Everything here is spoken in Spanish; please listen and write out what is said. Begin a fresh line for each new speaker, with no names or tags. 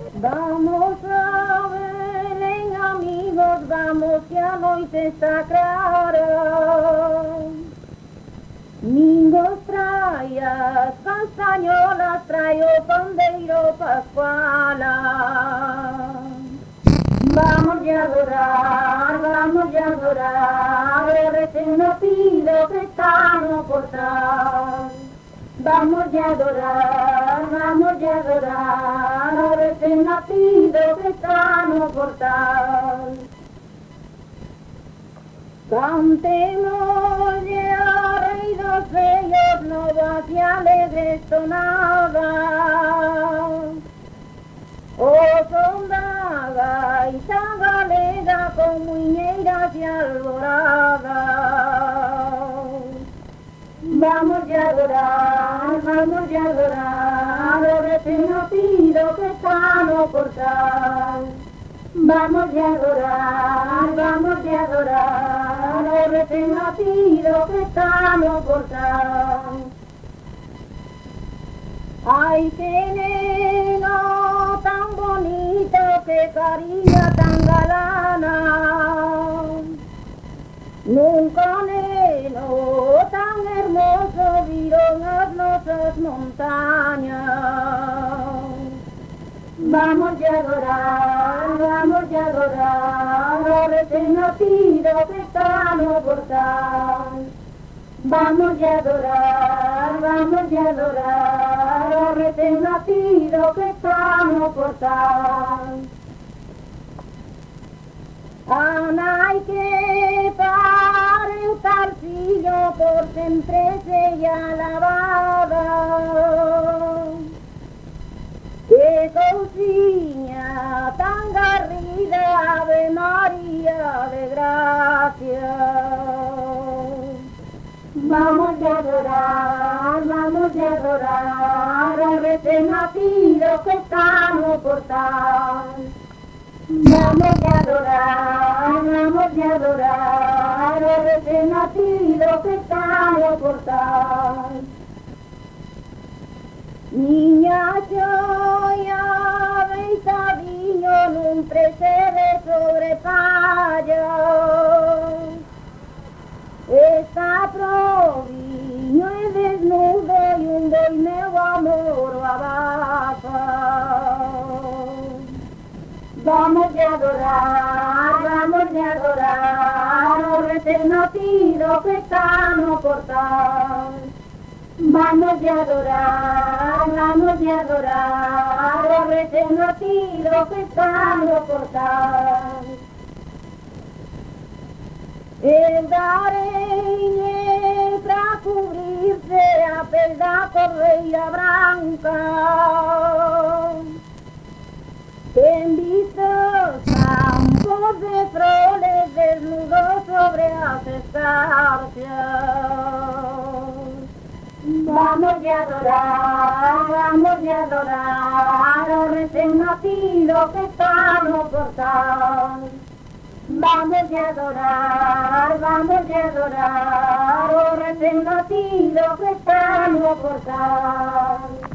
Vamos a Belén, amigos, vamos que a noite está clara. Mingos trae as castañolas, trae o pandeiro pascuala. Vamos a adorar, o recién nacido que está no portal. Vamos a adorar, o recién nacido que está no portal. Cantemos ya, rey dos bellos, novas y alegres tonadas. Oh, sondaga y galega con muñeiras y alboradas. Vamos a adorar, o recién nacido que está no portal. Vamos a adorar, o recién nacido que está no portal. Ay, qué neno tan bonito, qué carilla tan galana. Nunca neno tan hermoso vieron las nuestras montañas. Vamos a adorar, o recién nacido que está no portal. Vamos a adorar, o recién nacido que está no portal. Ana, hay que pare o tarcillo por sempre sella lavada. Que cousiña tan garrida, Ave María de gracia. Vamos a adorar, o recién nacido que está no portal. Vamos a adorar, o recién nacido que está no portal. Niña choia, beizadiño nun presede sobre palla. Está proviño e desnudo e un doi meu amor o abafa. Vamos a adorar, o recién nacido que está no portal. Vamos a adorar, o recién nacido que está no portal. El darei para cubrirse a pel da correia branca. En vistos campos de froles desnudos sobre las escarpias. Vamos a adorar, o recién nacido que está no portal. Vamos a adorar, o recién nacido que está no portal.